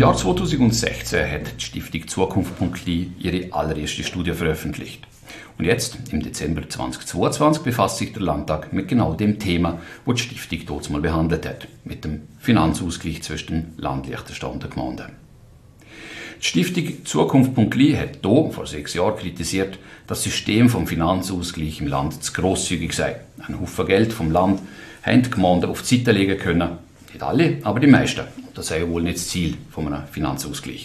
Jahr 2016 hat die Stiftung Zukunft.li ihre allererste Studie veröffentlicht. Und jetzt, im Dezember 2022, befasst sich der Landtag mit genau dem Thema, das die Stiftung dort mal behandelt hat, mit dem Finanzausgleich zwischen dem Land Liechtenstein und der Gemeinde. Die Stiftung Zukunft.li hat hier vor 6 Jahren kritisiert, dass das System vom Finanzausgleich im Land zu grosszügig sei. Ein Haufen Geld vom Land haben die Gemeinden auf die Seite legen können. Nicht alle, aber die meisten. Das sei wohl nicht das Ziel von einem Finanzausgleich.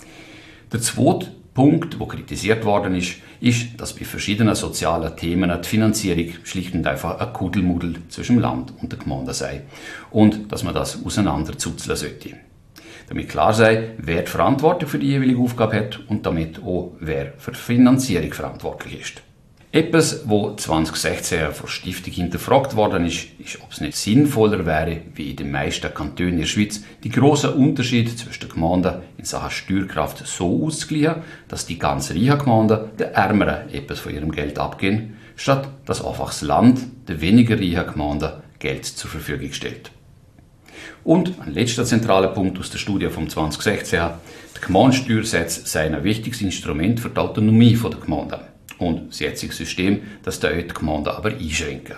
Der zweite Punkt, der kritisiert worden ist, dass bei verschiedenen sozialen Themen die Finanzierung schlicht und einfach ein Kuddelmuddel zwischen dem Land und der Gemeinde sei und dass man das auseinanderzuzeln sollte. Damit klar sei, wer die Verantwortung für die jeweilige Aufgabe hat und damit auch wer für die Finanzierung verantwortlich ist. Etwas, was 2016 von der Stiftung hinterfragt worden ist, ob es nicht sinnvoller wäre, wie in den meisten Kantonen in der Schweiz, die grossen Unterschiede zwischen den Gemeinden in Sachen Steuerkraft so auszugleichen, dass die ganz reichen Gemeinden den Ärmeren etwas von ihrem Geld abgeben, statt dass einfach das Land den weniger reichen Gemeinden Geld zur Verfügung stellt. Und ein letzter zentraler Punkt aus der Studie vom 2016: die Gemeindesteuersätze seien ein wichtiges Instrument für die Autonomie der Gemeinden. Und das jetzige System, das die Gemeinden aber einschränken.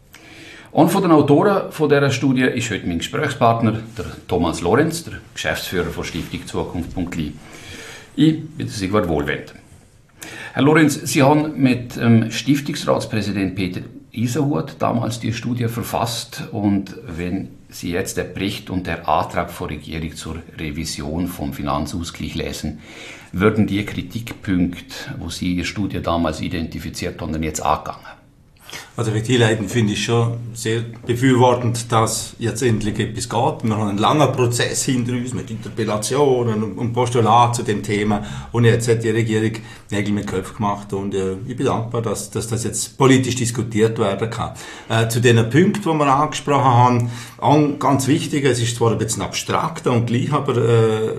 Einer von den Autoren dieser Studie ist heute mein Gesprächspartner, der Thomas Lorenz, der Geschäftsführer von Stiftung Zukunft.li. Ich bin Sigvard Wohlwend. Herr Lorenz, Sie haben mit Stiftungsratspräsident Peter Isenhut damals die Studie verfasst, und wenn Sie jetzt den Bericht und den Antrag der Regierung zur Revision vom Finanzausgleich lesen, würden die Kritikpunkte, die Sie in der Studie damals identifiziert haben, jetzt angegangen? Also einleitend finde ich schon sehr befürwortend, dass jetzt endlich etwas geht. Wir haben einen langen Prozess hinter uns mit Interpellationen und Postulaten zu dem Thema, und jetzt hat die Regierung Nägel mit Köpfen gemacht, und ich bin dankbar, dass das jetzt politisch diskutiert werden kann. Zu den Punkten, die wir angesprochen haben, ganz wichtig, es ist zwar ein bisschen abstrakter und gleich, aber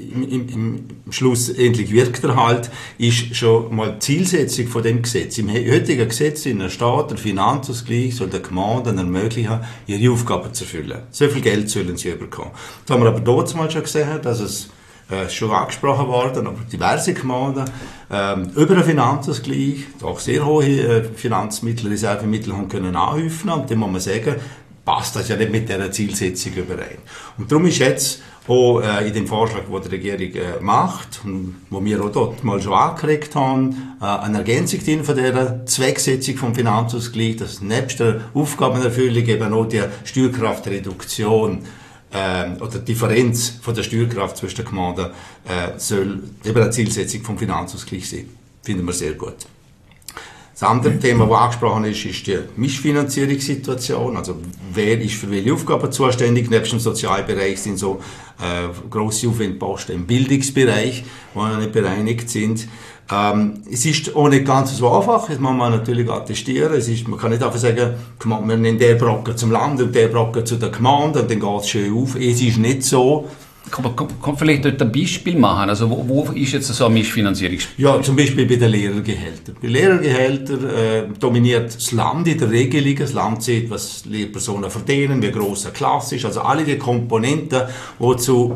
im Schluss endlich wirkt er halt, ist schon mal die Zielsetzung von dem Gesetz. Im heutigen Gesetz in der Staat, der Finanzausgleich soll der Gemeinden ermöglichen, ihre Aufgaben zu erfüllen. So viel Geld sollen sie bekommen. Das haben wir aber dort mal schon gesehen, dass es schon angesprochen worden, aber diverse Gemeinden über einen Finanzausgleich auch sehr hohe Finanzmittel, Reservemittel haben können anhäufen, und dann muss man sagen, passt das ja nicht mit dieser Zielsetzung überein. Und darum ist jetzt auch in dem Vorschlag, den die Regierung macht, und wo wir auch dort mal schon angeregt haben, eine Ergänzung drin von dieser Zwecksetzung vom Finanzausgleich, dass nebst der Aufgabenerfüllung eben auch die Steuerkraftreduktion oder die Differenz von der Steuerkraft zwischen den Gemeinden soll eben eine Zielsetzung vom Finanzausgleich sein. Finden wir sehr gut. Das andere Thema, das angesprochen ist die Mischfinanzierungssituation. Also, wer ist für welche Aufgaben zuständig? Neben dem Sozialbereich sind so grosse Aufwendposten im Bildungsbereich, die nicht bereinigt sind. Es ist auch nicht ganz so einfach, das muss man natürlich attestieren. Man kann nicht einfach sagen, wir nehmen den Brocken zum Land und den Brocken zu der Gemeinde, und dann geht es schön auf. Es ist nicht so. Kann man vielleicht dort ein Beispiel machen? Also wo ist jetzt so eine Mischfinanzierung? Ja, zum Beispiel bei den Lehrergehältern. Bei Lehrergehältern dominiert das Land in der Regelung. Das Land sieht, was Lehrpersonen verdienen, wie gross eine Klasse ist. Also alle die Komponenten, die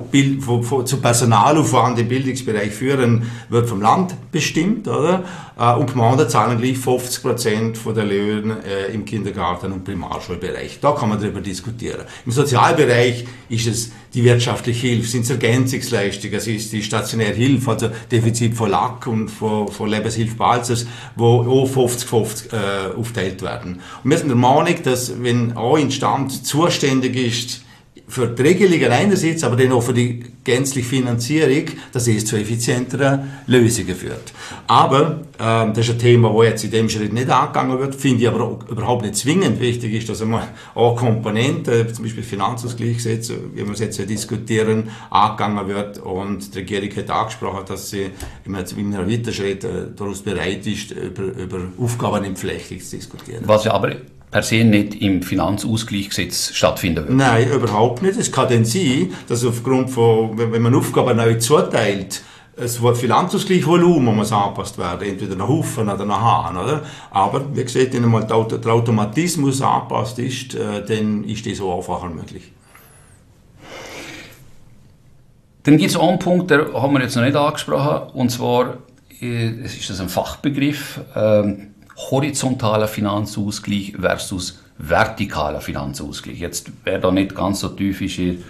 zu Personalaufwand im Bildungsbereich führen, wird vom Land bestimmt, oder? Und Gemeinden zahlen gleich 50% von der Löhne im Kindergarten- und Primarschulbereich. Da kann man darüber diskutieren. Im Sozialbereich ist es die wirtschaftliche Hilfe, sind es Ergänzungsleistungen, es ist die stationäre Hilfe, also Defizit von LAC und von Lebenshilfe Balzers, wo auch 50-50 aufteilt werden. Und wir sind der Meinung, dass wenn eine Instanz zuständig ist für die Regelungen einerseits, aber dann auch für die gänzliche Finanzierung, dass es zu effizienteren Lösungen führt. Aber das ist ein Thema, das jetzt in dem Schritt nicht angegangen wird, finde ich aber auch überhaupt nicht zwingend. Wichtig ist, dass einmal auch Komponenten, zum Beispiel Finanzausgleichsgesetz, wie wir es jetzt diskutieren, angegangen wird, und die Regierung hat angesprochen, dass sie in einem weiteren Schritt daraus bereit ist, über Aufgabenentflechtung zu diskutieren. Was ja aber per se nicht im Finanzausgleichsgesetz stattfinden wird. Nein, überhaupt nicht. Es kann dann sein, dass aufgrund von, wenn man Aufgaben neu zuteilt, das Finanzausgleichsvolumen muss angepasst werden, entweder nach Haufen oder nach Hahn, oder? Aber, wie gesagt, wenn einmal der Automatismus angepasst ist, dann ist das so einfacher möglich. Dann gibt es einen Punkt, den haben wir jetzt noch nicht angesprochen, und zwar ist das ein Fachbegriff, horizontaler Finanzausgleich versus vertikaler Finanzausgleich. Jetzt, wer da nicht ganz so tief ist in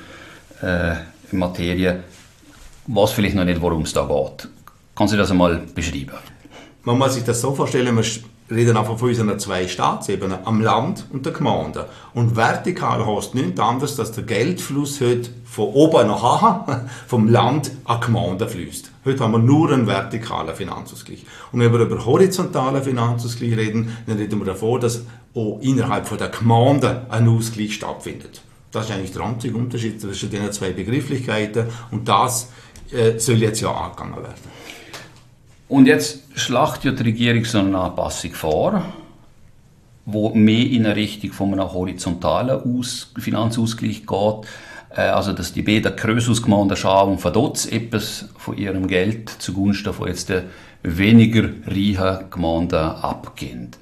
Materie, weiß vielleicht noch nicht, worum es da geht. Kannst du das einmal beschreiben? Man muss sich das so vorstellen, wir reden einfach von unseren zwei Staatsebenen, am Land und der Gemeinde. Und vertikal heißt nichts anderes, dass der Geldfluss heute von oben nach unten, vom Land an die Gemeinde fließt. Heute haben wir nur einen vertikalen Finanzausgleich. Und wenn wir über horizontalen Finanzausgleich reden, dann reden wir davon, dass auch innerhalb von der Gemeinde ein Ausgleich stattfindet. Das ist eigentlich der einzige Unterschied zwischen diesen zwei Begrifflichkeiten, und das soll jetzt ja angegangen werden. Und jetzt schlägt ja die Regierung so eine Anpassung vor, wo mehr in eine Richtung von einem horizontalen Finanzausgleich geht, also dass die beiden Krösusgemeinden Schaar und Vaduz etwas von ihrem Geld zugunsten von jetzt den weniger reichen Gemeinden abgehen.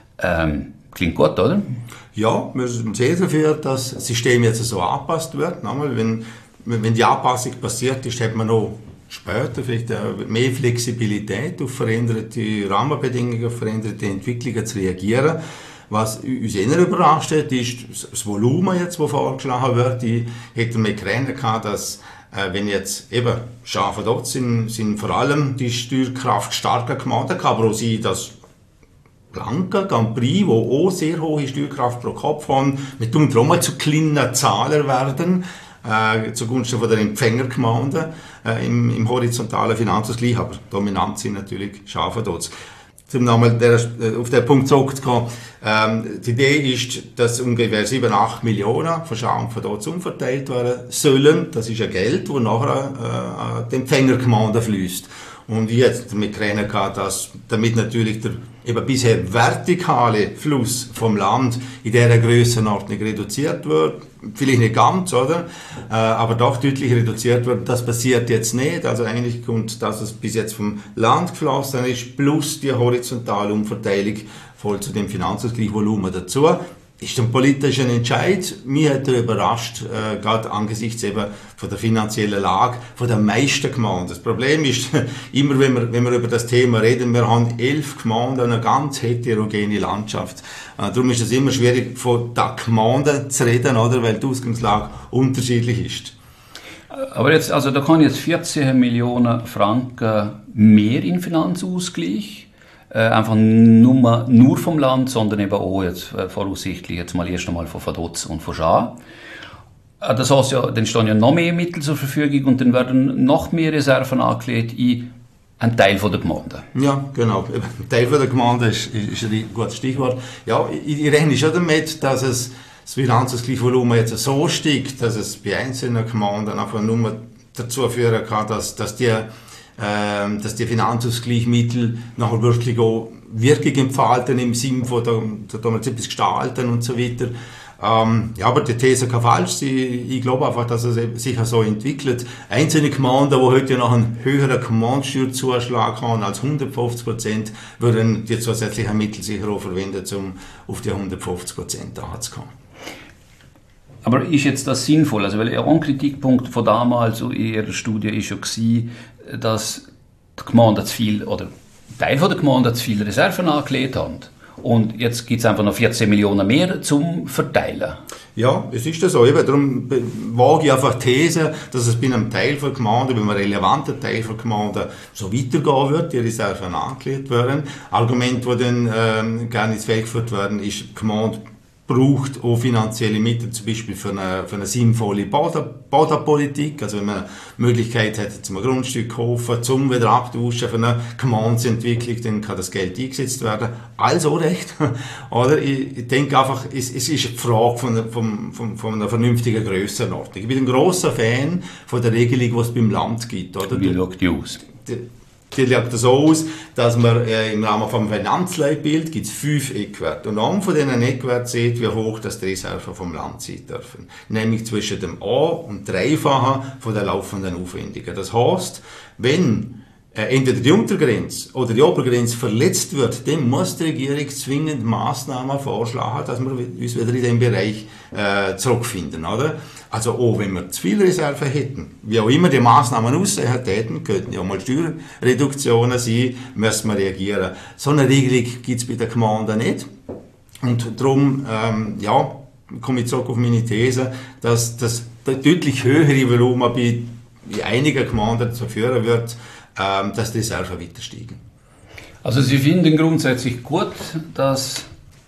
Klingt gut, oder? Ja, wir sind sehr dafür, dass das System jetzt so angepasst wird. Nochmal, wenn die Anpassung passiert ist, hat man noch später vielleicht mehr Flexibilität auf veränderte Rahmenbedingungen, auf veränderte Entwicklungen zu reagieren. Was uns eher überrascht hat, ist das Volumen jetzt, das vorgeschlagen wird. Ich hätte mir gerechnet, dass wenn jetzt eben Schafe dort sind vor allem die steuerkraftstarken Gemeinden, aber auch sie das Blanca, Grand Prix, die auch sehr hohe Steuerkraft pro Kopf haben, mit auch mal zu kleinen Zahlen werden, zugunsten von der Empfängergemeinden im horizontalen Finanzausgleich, aber dominant sind natürlich Schafe dort. Um nochmal auf den Punkt zurückzukommen, die Idee ist, dass ungefähr 7-8 Millionen von Schaar und von dort umverteilt werden sollen. Das ist ein Geld, das nachher an die Empfängergemeinden fließt. Und ich hätte damit gerechnet, dass damit natürlich der eben bisher vertikale Fluss vom Land in dieser Grössenordnung reduziert wird. Vielleicht nicht ganz, oder? Aber doch deutlich reduziert wird. Das passiert jetzt nicht. Also eigentlich kommt, dass es bis jetzt vom Land geflossen ist, plus die horizontale Umverteilung voll zu dem Finanzausgleichsvolumen dazu. Ist ein politischer Entscheid. Mich hat er überrascht, gerade angesichts eben von der finanziellen Lage von den meisten Gemeinden. Das Problem ist, immer wenn wir über das Thema reden, wir haben 11 Gemeinden, eine ganz heterogene Landschaft. Darum ist es immer schwierig, von der Gemeinde zu reden, oder? Weil die Ausgangslage unterschiedlich ist. Aber jetzt, also da kann jetzt 14 Millionen Franken mehr in Finanzausgleich. Einfach nur vom Land, sondern eben auch jetzt voraussichtlich jetzt mal erst einmal von Vaduz und von Schaar. Das heißt ja, dann stehen ja noch mehr Mittel zur Verfügung und dann werden noch mehr Reserven angelegt in einen Teil der Gemeinde. Ja, genau. Ein Teil der Gemeinde ist ein gutes Stichwort. Ja, ich rechne schon damit, dass das Finanzausgleichsvolumen jetzt so steigt, dass es bei einzelnen Gemeinden einfach nur dazu führen kann, dass die Finanzausgleichsmittel nachher wirklich auch Wirkung entfalten im Sinne von da etwas gestalten und so weiter. Ja, aber die These kann falsch sein. Ich glaube einfach, dass es sich so entwickelt. Einzelne Gemeinden, die heute noch einen höheren Gemeindesteuerzuschlag haben als 150%, würden die zusätzlichen Mittel sicher auch verwenden, um auf die 150% anzukommen. Aber ist jetzt das sinnvoll? Also, weil ein Kritikpunkt von damals in Ihrer Studie ist ja gewesen, dass die Gemeinden zu viel, oder Teil der Gemeinden zu viele Reserven angelegt haben. Und jetzt gibt es einfach noch 14 Millionen mehr zum Verteilen. Ja, es ist das so. Eben, darum wage ich einfach die These, dass es bei einem Teil der Gemeinden, bei einem relevanten Teil der Gemeinden so weitergehen wird, die Reserven angelegt werden. Argument, das dann gerne ins Feld geführt werden, ist, die Gemeinde braucht auch finanzielle Mittel, zum Beispiel für eine sinnvolle Bodenpolitik. Also wenn man eine Möglichkeit hat, zum Grundstück zu kaufen, zum wieder abtauschen für eine Gemeindeentwicklung, dann kann das Geld eingesetzt werden. Also recht. Oder ich denke einfach, es ist eine Frage von einer vernünftigen Grössenordnung. Ich bin ein grosser Fan von der Regelung, die es beim Land gibt. Oder? Wie schaut die aus? Die sieht so aus, dass man im Rahmen vom Finanzleitbild gibt es 5 Eckwerte. Und einem von diesen Eckwerten sieht, wie hoch das die Reserven vom Land sein dürfen. Nämlich zwischen dem A und 3-fachen von der laufenden Aufwendungen. Das heisst, wenn entweder die Untergrenze oder die Obergrenze verletzt wird, dann muss die Regierung zwingend Massnahmen vorschlagen, dass wir uns wieder in diesem Bereich zurückfinden, oder? Also auch wenn wir zu viel Reserve hätten, wie auch immer die Massnahmen aussehen täten, könnten ja mal Steuerreduktionen sein, müssen wir reagieren. So eine Regelung gibt es bei den Gemeinden nicht. Und darum, komme ich zurück auf meine These, dass das deutlich höhere Volumen bei einigen Gemeinden dazu führen wird, dass die Reserven weiter steigen. Also Sie finden grundsätzlich gut, dass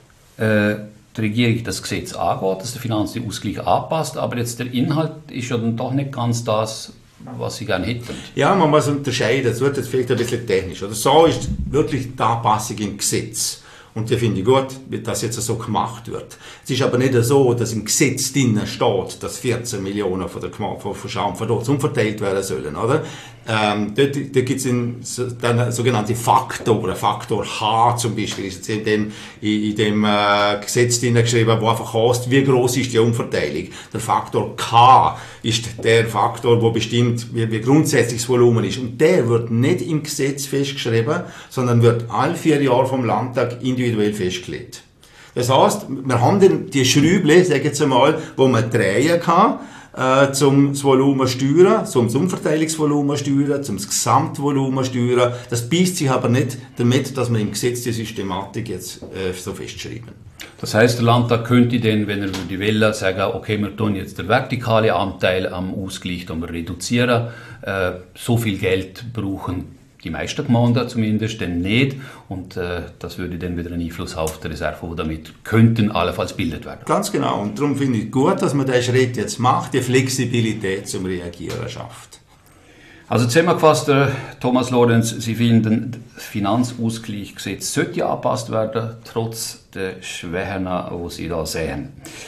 die Regierung das Gesetz angeht, dass der Finanzausgleich anpasst, aber jetzt der Inhalt ist ja dann doch nicht ganz das, was Sie gerne hätten. Ja, man muss unterscheiden, das wird jetzt vielleicht ein bisschen technisch. Oder so ist wirklich die Anpassung im Gesetz. Und die finde ich gut, dass jetzt so gemacht wird. Es ist aber nicht so, dass im Gesetz drinnen steht, dass 14 Millionen von Schaum von dort umverteilt werden sollen, oder? Dort gibt es dann sogenannte Faktoren. Faktor H zum Beispiel ist jetzt in dem Gesetz drinnen geschrieben, wo einfach heißt, wie groß ist die Umverteilung. Der Faktor K ist der Faktor, der bestimmt, wie grundsätzlich das Volumen ist. Und der wird nicht im Gesetz festgeschrieben, sondern wird alle 4 Jahre vom Landtag individuell festgelegt. Das heisst, wir haben die Schrüble, sag ich jetzt einmal, wo man drehen kann, zum das Volumen steuern, zum das Umverteilungsvolumen steuern, zum das Gesamtvolumen steuern. Das beißt sich aber nicht damit, dass wir im Gesetz die Systematik jetzt so festschreiben. Das heißt, der Landtag könnte dann, wenn er die Welle sagen, okay, wir tun jetzt den vertikalen Anteil am Ausgleich reduzieren, so viel Geld brauchen die meisten Gemeinden zumindest dann nicht, und das würde dann wieder einen Einfluss auf die Reserve, die damit könnten allenfalls bildet werden. Ganz genau, und darum finde ich gut, dass man diesen Schritt jetzt macht, die Flexibilität zum Reagieren schafft. Also zusammengefasst, Thomas Lorenz, Sie finden, das Finanzausgleichsgesetz sollte angepasst werden, trotz der Schwächen, die Sie da sehen.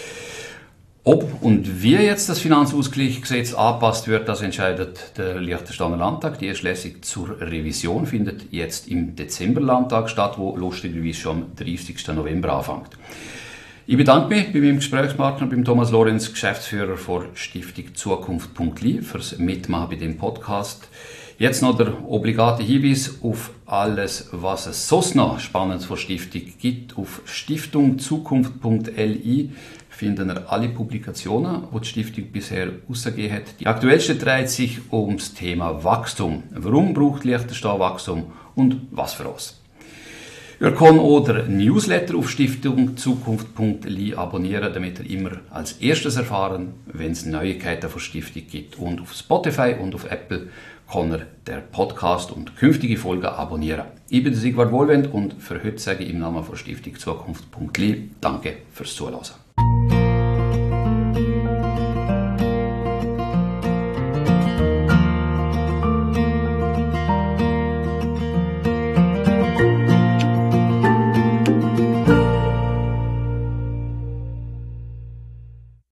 Ob und wie jetzt das Finanzausgleichsgesetz angepasst wird, das entscheidet der Liechtensteiner Landtag. Die erste Lesung zur Revision findet jetzt im Dezemberlandtag statt, wo lustigerweise schon am 30. November anfängt. Ich bedanke mich bei meinem Gesprächspartner, beim Thomas Lorenz, Geschäftsführer der Stiftung Zukunft.li, fürs Mitmachen bei dem Podcast. Jetzt noch der obligate Hinweis auf alles, was es sonst noch Spannendes von Stiftung gibt. Auf stiftungzukunft.li finden ihr alle Publikationen, die die Stiftung bisher herausgegeben hat. Die aktuellste dreht sich ums Thema Wachstum. Warum braucht Liechtenstein Wachstum und was für uns? Ihr könnt auch den Newsletter auf stiftungzukunft.li abonnieren, damit ihr immer als erstes erfahren, wenn es Neuigkeiten von Stiftung gibt. Und auf Spotify und auf Apple kann ihr den Podcast und künftige Folgen abonnieren. Ich bin Sigvard Wohlwend und für heute sage ich im Namen von Stiftung Zukunft.li danke fürs Zuhören.